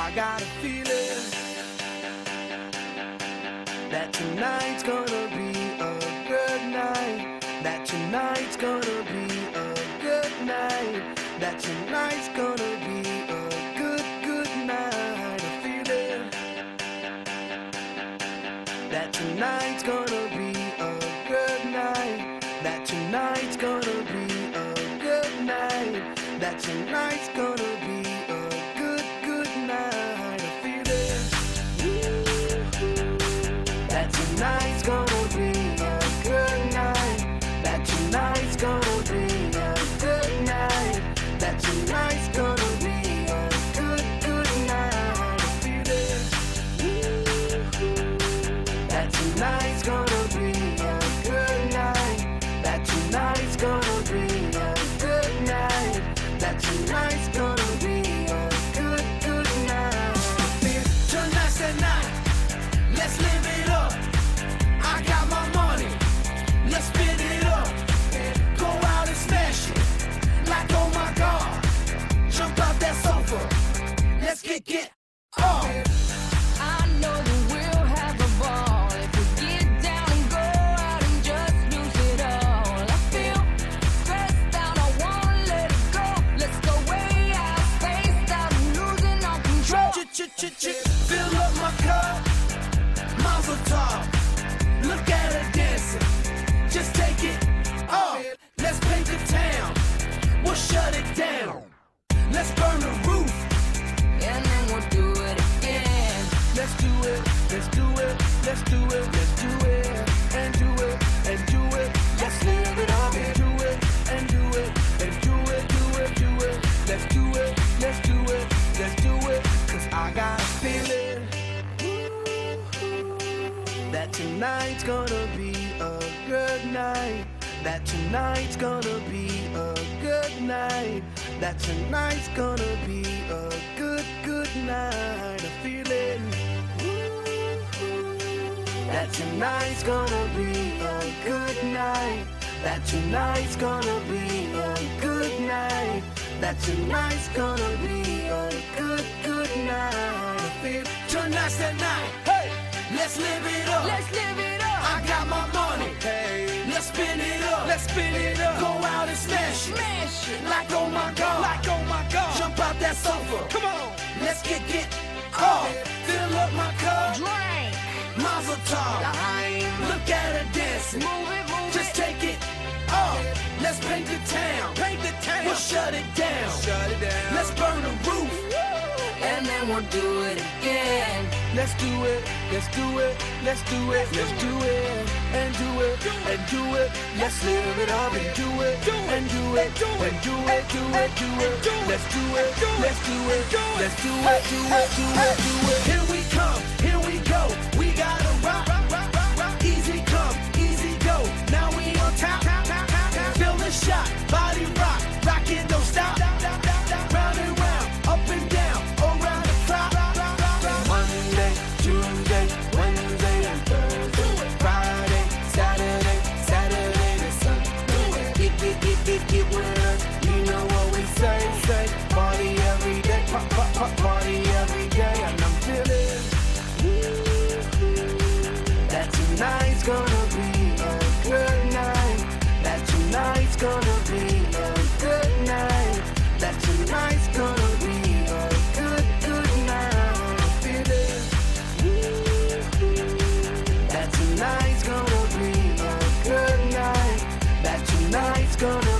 I got a feeling that tonight's gonna be a good night. That tonight's gonna be a good night. That tonight's gonna be a good, good night. A feeling that tonight's gonna be a good night. That tonight's gonna be a good night. That tonight's gonna be a good, good night. A feeling that tonight's gonna be a good night. That tonight's gonna be a good night. That tonight's gonna be a good, good night. A feeling that tonight's gonna be a good night. That tonight's gonna be a good night. That tonight's gonna be a good, good night. Tonight's the night. Let's live it up. I got my money. Let's spin it up. Go out and smash it. Like, oh my God. Jump out that sofa. Let's get off. I know that we'll have a ball if we get down and go out and just lose it all. I feel stressed out, I wanna let it go. Let's go way out, spaced out, and losing all control. Fill up my cup. Mazel tov. Look at her dancing. Just take it off. Let's paint the town. We'll shut it down. Let's burn the roof. And then we'll do it again. Let's do it. Let's do it. Let's do it. Let's do it. And do it. And do it. Let's live it up. And do it. And do it. And do it. Do it. Do it. Let's do it. Let's do it. Let's do it. 'Cause I got a feeling that tonight's gonna be a good night. That tonight's gonna be a good night. That tonight's gonna be a good, good night. A feeling that tonight's gonna be a good night. That tonight's gonna be a good night. That tonight's gonna be a good, good night. A feeling tonight's the night. Hey, let's live it up. Let's live it up. I got my money. Hey, let's spin it up. Let's spin it up. Go out and smash it. Smash it. Like, oh my God. Like, oh my God. Jump out that sofa. Come on. Let's get off. Fill up my cup. Drink. Mazel tov. Behind. Look at her dancing. Move it, move Just it. take it off. Let's paint the town. Paint the town. We'll shut it down. Shut it down. Let's burn the roof. And then we'll do it again. Let's do it. Let's do it. Let's do it. Let's do it. And do it. And do it. Let's live it up and do it. And do it. And do it. Do it. Do it. Let's do it. Let's do it. Let's do it. Do it. Do it. Do it. Here we come. Here we go. We gotta rock. Easy come. Easy go. Now we on top. Feel the shot. Body rock. Rock it. Don't stop. Round and round. Up and down. Around the clock. Monday, Tuesday, Wednesday, and Thursday. Friday, Saturday, Saturday to Sunday. Get with us. You know what we say. Party every day. Party every day. And I'm feeling that tonight's gonna be a good night. That tonight's gonna be a good night. That tonight's gonna be a good, good night. Feeling that tonight's gonna be a good night. That tonight's gonna